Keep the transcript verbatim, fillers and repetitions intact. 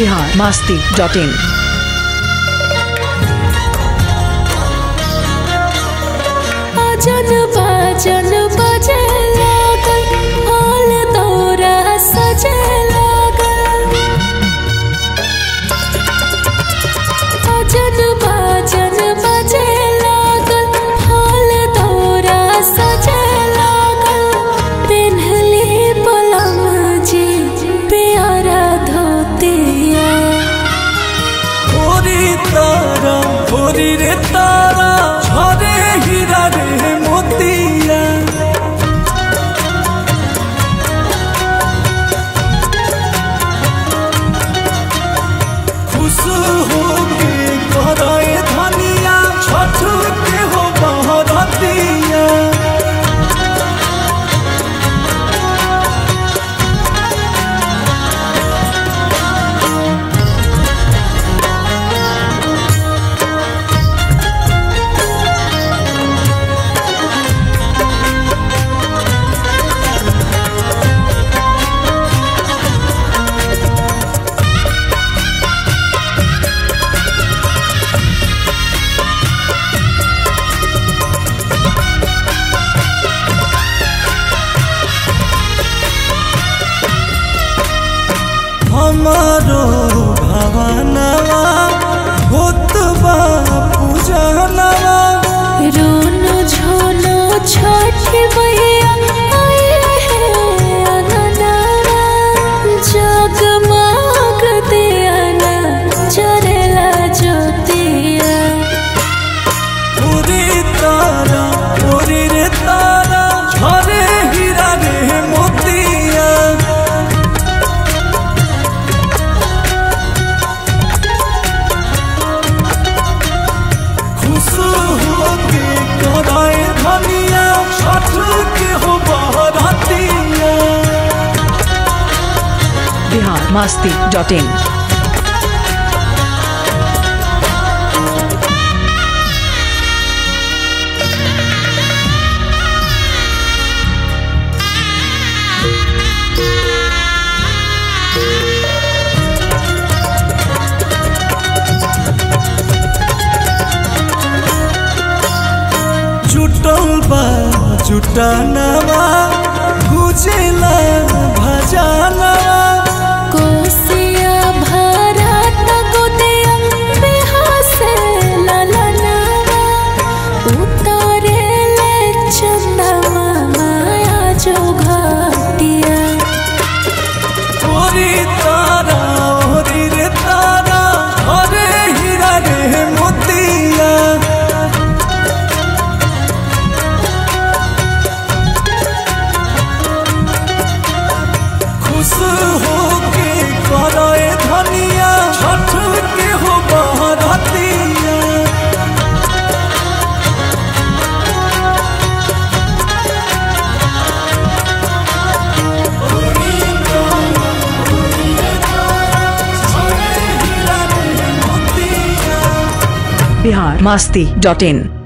Bihar Masti dot in. आजन बाजन बजे लागल, हाल दौरा सजे लागल। आजन बाजन बजे लागल, हाल दौरा सजे लागल। पेन्हली पलम जी प्यारा धोतिया, ओरी तारा ओरी रे तारा झरे हीरा रे मोतिया। खुश हो के कराए धनिया, छठ के हो बहरतिया। हमारो भवनवा होत बा पूजनवा। रोनो झोनो छठ मैया आए हैं अंगनवा। जगमग दियाना जरेला ज्योतिया। ओरी तारा ओरी रे तारा झरे हीरा रे मोतिया। खुश हो के कराए धनिया, छठ के हो बहरतिया। बिहार मस्ती डॉट इन। जुटल बा जुटानवा, गुजेला भजनवा। कोसिया भारत गोदिया बेहसे ललनवा। उतारे ले चंदमा माया जो घाटिया। ओरी तारा ओरी रे तारा झरे हीरा रे मोतिया। खुश हो के कराए धनिया, छठ के हो बहरतिया। बिहार मस्ती डॉट इन।